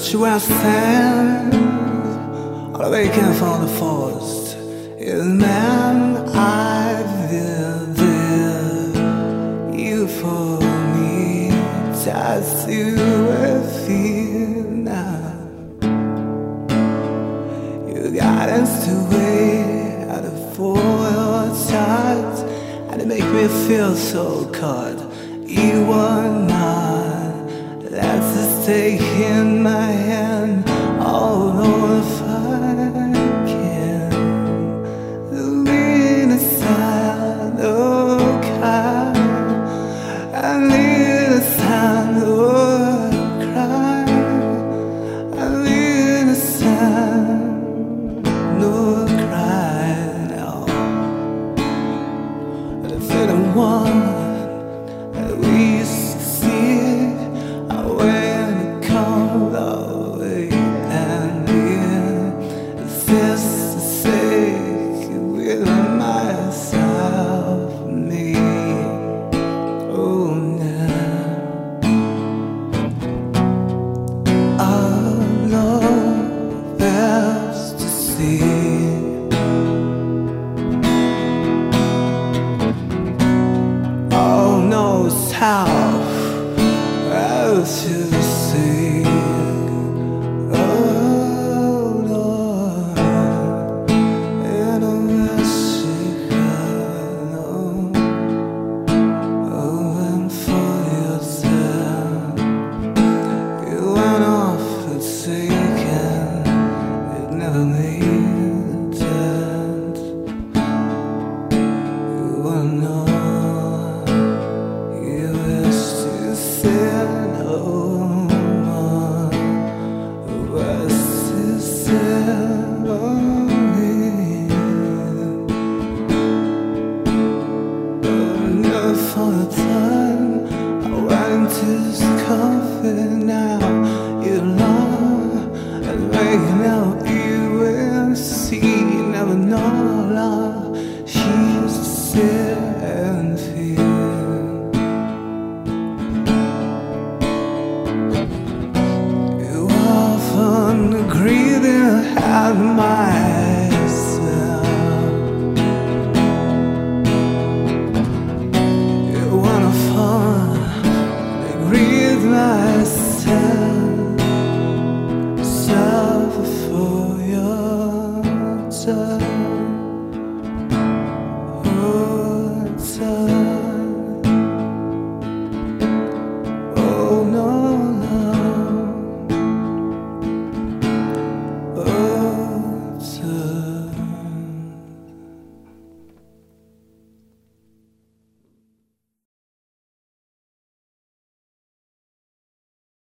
you where I stand, all awaken from the forest. Is the man I've lived you for me, just you feel now. You got us to wait at the foil sides, and it make me feel so cold. You were not, that's the stake in my hand. Although if I can, lean aside, oh God, I need a sound, oh cry, I need a sound, no cry now. And if anyone we succeed, I when it comes our way, and here is this to say, with myself, me, oh now, our love is to see. Knows how to see. Oh Lord, in a Mexicano, oh, and for yourself, you went off and taken, it never made a dent. You were not. For the time I went into this coffin now.